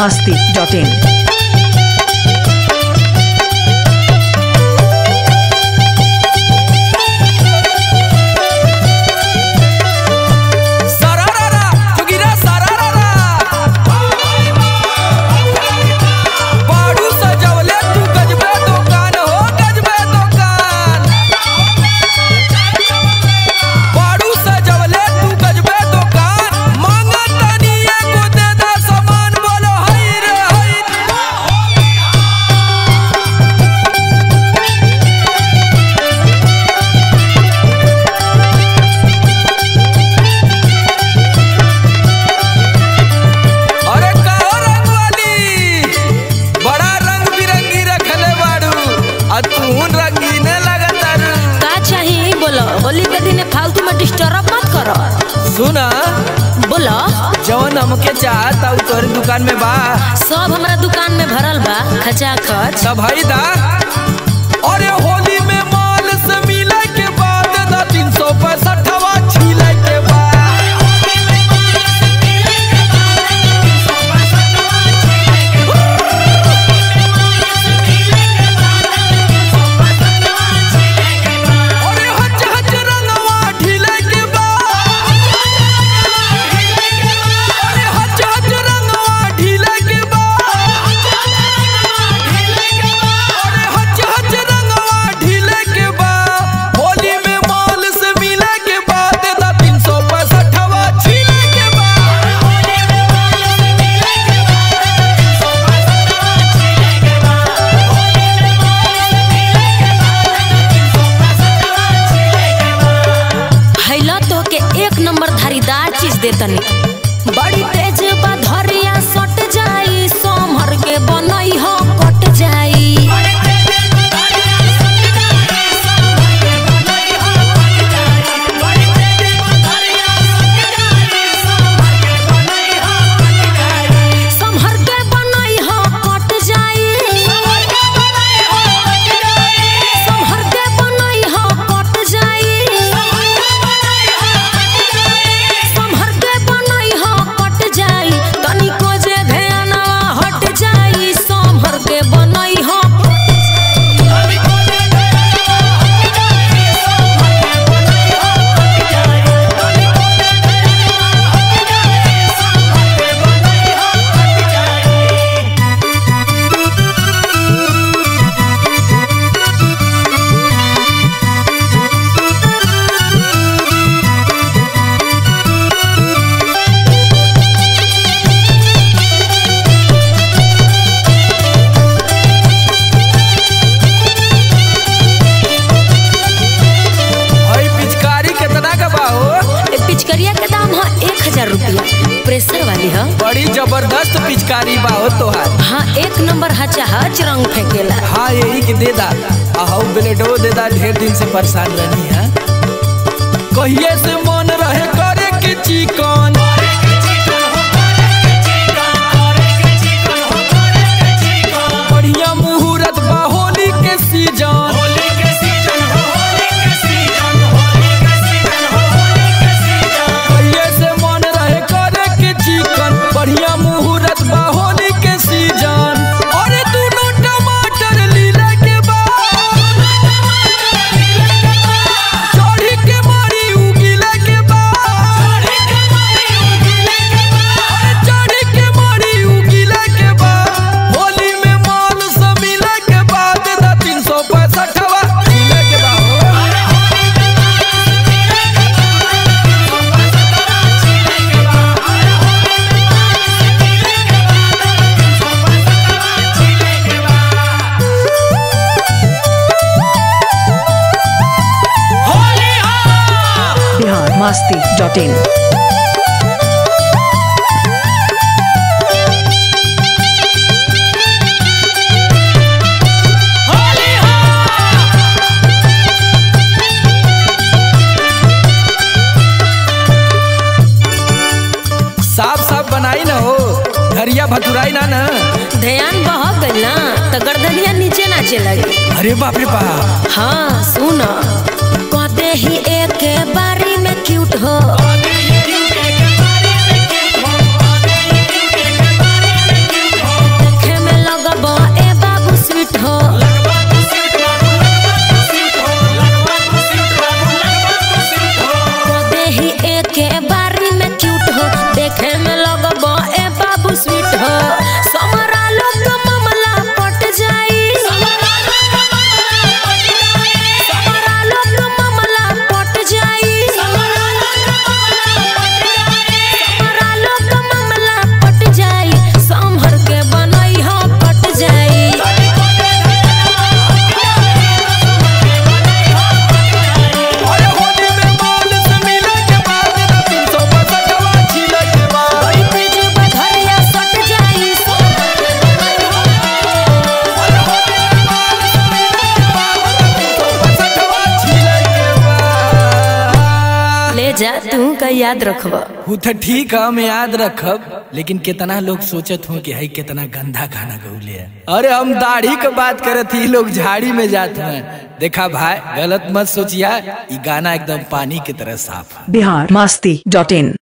biharmasti.in सुना बोलो जवन हमके चाहता उ तोहरी दुकान में बा। सब हमरा दुकान में भरल बा खचा खच। सब हई दा अरे होली में माल से मिले के बाद दा 365 छिले के बाद देतनी बड़ी तेज बधरिया सट जाई सोमहर के बनई हो कट जाई सोमहर के बनई हो कट जाई सोमहर के बनई हो कट जाई पिचकारिया के दाम है 1000 रुपया। प्रेशर वाली है बड़ी जबरदस्त पिचकारी बा हो तोहार। हाँ 1 नंबर हच रंग फेंकेला। हाँ यही के दे दा आहू ब्लेडो दे दा। ढेर दिन से परेशान रहनी है कहिए से मन रहे करे के चिकन बढ़िया मुहूर्त बा होली के सीजन बढ़िया मुहूर्त बा होली के सीजन। अरे दोनों टमाटर लीला के बाद चढ़ी के मारी उगिला के बाद चढ़ी के मारी उगिला के बाद होली में माल से मिला के बाद 365 मिला के बाद biharmasti.in साफ साफ बनाई ना हो धरिया भतुराई ना ना ध्यान बह गइल ना तो गर्दनिया नीचे नाचे लगे। अरे बाप रे बाप। हाँ सुन कहते ही एक बारी में क्यूट हो जा तू का याद रखब। वो तो ठीक है, हम याद रखब, लेकिन कितना लोग सोचत हो कि है कितना गंदा गाना गौले है। अरे हम दाढ़ी के बात करे थी, लोग झाड़ी में जाते हैं। देखा भाई, गलत मत सोचिया, ये गाना एकदम पानी की तरह साफ है। बिहार मस्ती.in